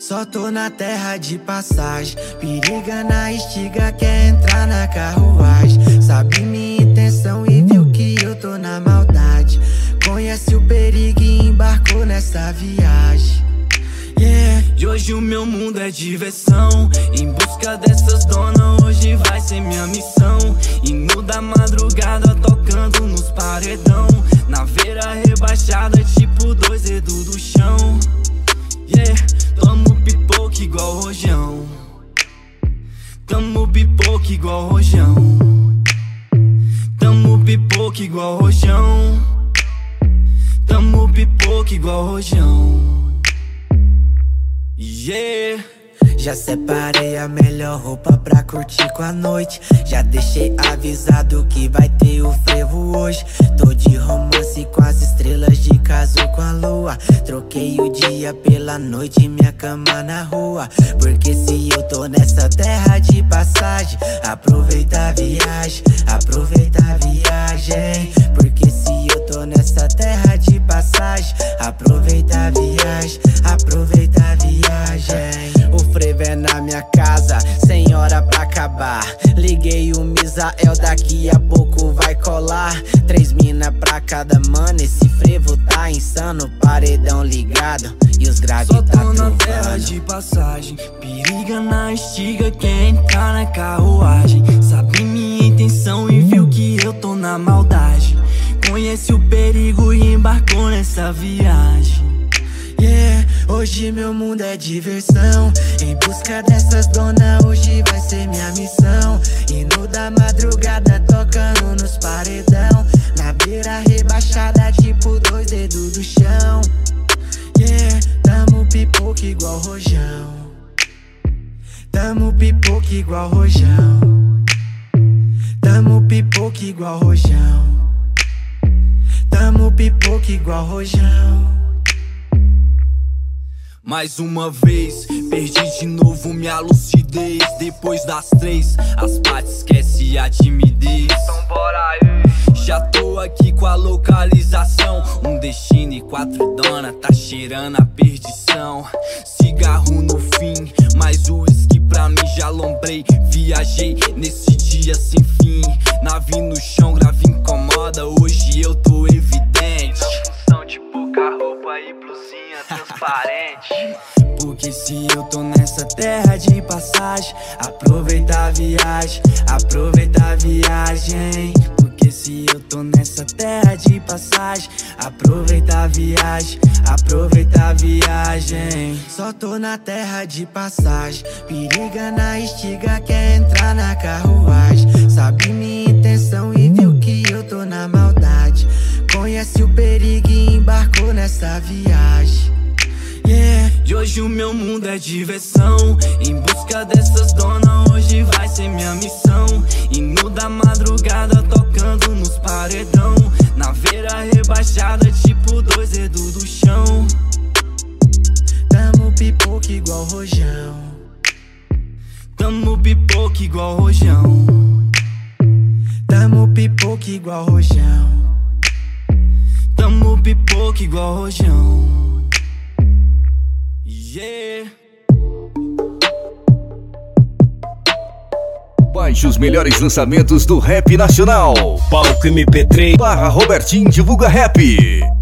Só tô na terra de passagem, periga na estiga, quer entrar na carruagem. Sabe minha intenção e viu que eu tô na maldade. Conhece o perigo e embarcou nessa viagem. E hoje o meu mundo é diversão. Em busca dessas donas, hoje vai ser minha missão. Hino da madrugada tocando nos paredão. Na veira rebaixada, tipo dois dedos do chão. Tamo pipoca igual rojão. Tamo pipoca igual rojão. Tamo pipoca igual rojão. Tamo pipoca igual rojão. Já separei a melhor roupa pra curtir com a noite. Já deixei avisado que vai ter o frevo hoje. Tô de romance com as estrelas, de caso com a lua. Troquei o dia pela noite, minha cama na rua. Porque se eu tô nessa terra de passagem, aproveita a viagem, aproveita a viagem. Porque se eu tô nessa terra de passagem, aproveita a viagem, aproveita a viagem. O frevo é na minha casa, sem hora pra acabar. Liguei o Misael, daqui a pouco vai colar. 3 mina pra cada mano, esse frevo tá insano. Paredão ligado e os graves tá trovando. Só tô na terra de passagem, periga na estiga, quer entrar na carruagem. Sabe minha intenção e viu que eu tô na maldade. Conhece o perigo e embarcou nessa viagem. Hoje meu mundo é diversão. Em busca dessas donas, hoje vai ser minha missão. Hino da madrugada tocando nos paredão. Na beira rebaixada, tipo dois dedos do chão. Tamo pipoca igual rojão. Tamo pipoca igual rojão. Tamo pipoca igual rojão. Tamo pipoca igual rojão. Mais uma vez, perdi de novo minha lucidez. Depois das 3, as partes esquece a timidez. Então bora aí. Já tô aqui com a localização. Um destino e 4 donas, tá cheirando a perdição. Cigarro no fim, mais o uísque pra mim já lombrei. Viajei nesse dia sem fim. Nave no chão, grave incomoda, hoje eu tô evidente. Função de pouca roupa e blusinha transparente. Porque se eu tô nessa terra de passagem, aproveita a viagem, aproveita a viagem. Porque se eu tô nessa terra de passagem, aproveita a viagem, aproveita a viagem. Só tô na terra de passagem, periga na estiga, quer entrar na carruagem. Sabe minha intenção e viu que eu tô na maldade. Conhece o perigo e embarcou nessa viagem. E hoje o meu mundo é diversão. Em busca dessas donas, hoje vai ser minha missão. Hino da madrugada tocando nos paredão. Na veira rebaixada, tipo dois dedos do chão. Tamo pipoca igual rojão. Tamo pipoca igual rojão. Tamo pipoca igual rojão. Tamo pipoca igual rojão. Baixe os melhores lançamentos do rap nacional. Palco MP3 /Robertinho Divulga Rap.